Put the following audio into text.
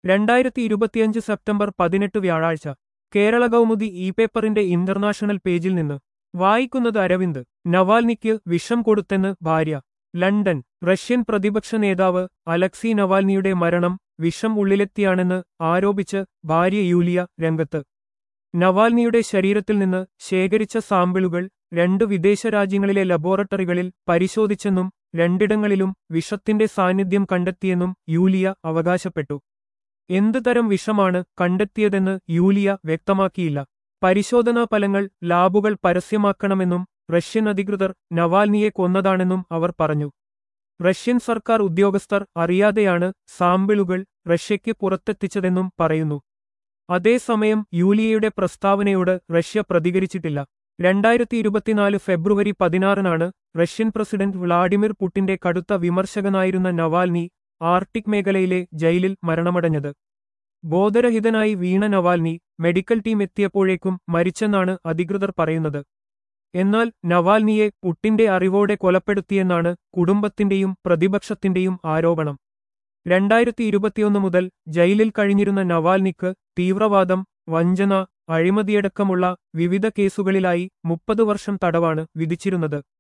2025 September 18 വ്യാഴാഴ്ച Kerala Kaumudi e പേപ്പറിന്റെ international പേജിൽ നിന്ന് വായിക്കുന്നത് അരവിന്ദ്. നവാൽനിക്ക് വിഷം കൊടുത്തെന്ന് ഭാര്യ. ലണ്ടൻ. റഷ്യൻ പ്രതിപക്ഷ നേതാവ് അലക്സി നവാൽനിയുടെ മരണം വിഷം ഉള്ളിലെത്തിയാണെന്ന് ആരോപിച്ച് ഭാര്യ യൂലിയ രംഗത്ത്. നവാൽനിയുടെ ശരീരത്തിൽ നിന്ന് ശേഖരിച്ച സാമ്പിളുകൾ 2 വിദേശ രാജ്യങ്ങളിലെ ലബോറട്ടറികളിൽ പരിശോധിച്ചെന്നും രണ്ടിടങ്ങളിലും വിഷത്തിന്റെ സാന്നിധ്യം കണ്ടെത്തിയെന്നും യൂലിയ അവകാശപ്പെട്ടു. എന്ത് തരം വിഷമാണ് കണ്ടെത്തിയതെന്ന് യൂലിയ വ്യക്തമാക്കിയില്ല. പരിശോധനാ ഫലങ്ങൾ ലാബുകൾ പരസ്യമാക്കണമെന്നും റഷ്യൻ അധികൃതർ നവാൽനിയെ കൊന്നതാണെന്നും അവർ പറഞ്ഞു. റഷ്യൻ സർക്കാർ ഉദ്യോഗസ്ഥർ അറിയാതെയാണ് സാമ്പിളുകൾ റഷ്യയ്ക്ക് പുറത്തെത്തിച്ചതെന്നും പറയുന്നു. അതേസമയം യൂലിയയുടെ പ്രസ്താവനയോട് റഷ്യ പ്രതികരിച്ചിട്ടില്ല. 2024 ഫെബ്രുവരി 16 റഷ്യൻ പ്രസിഡന്റ് വ്ളാഡിമിർ പുടിന്റെ കടുത്ത വിമർശകനായിരുന്ന നവാൽനി ആർട്ടിക് മേഖലയിലെ ജയിലിൽ മരണമടഞ്ഞത്. ബോധരഹിതനായി വീണ നവാൽനി മെഡിക്കൽ ടീം എത്തിയപ്പോഴേക്കും മരിച്ചെന്നാണ് അധികൃതർ പറയുന്നത്. എന്നാൽ നവാൽനിയെ പുടിന്റെ അറിവോടെ കൊലപ്പെടുത്തിയെന്നാണ് കുടുംബത്തിന്റെയും പ്രതിപക്ഷത്തിന്റെയും ആരോപണം. 2021 മുതൽ ജയിലിൽ കഴിഞ്ഞിരുന്ന നവാൽനിക്ക് തീവ്രവാദം, വഞ്ചന, അഴിമതിയടക്കമുള്ള വിവിധ കേസുകളിലായി 30 വർഷം തടവാണ് വിധിച്ചിരുന്നത്.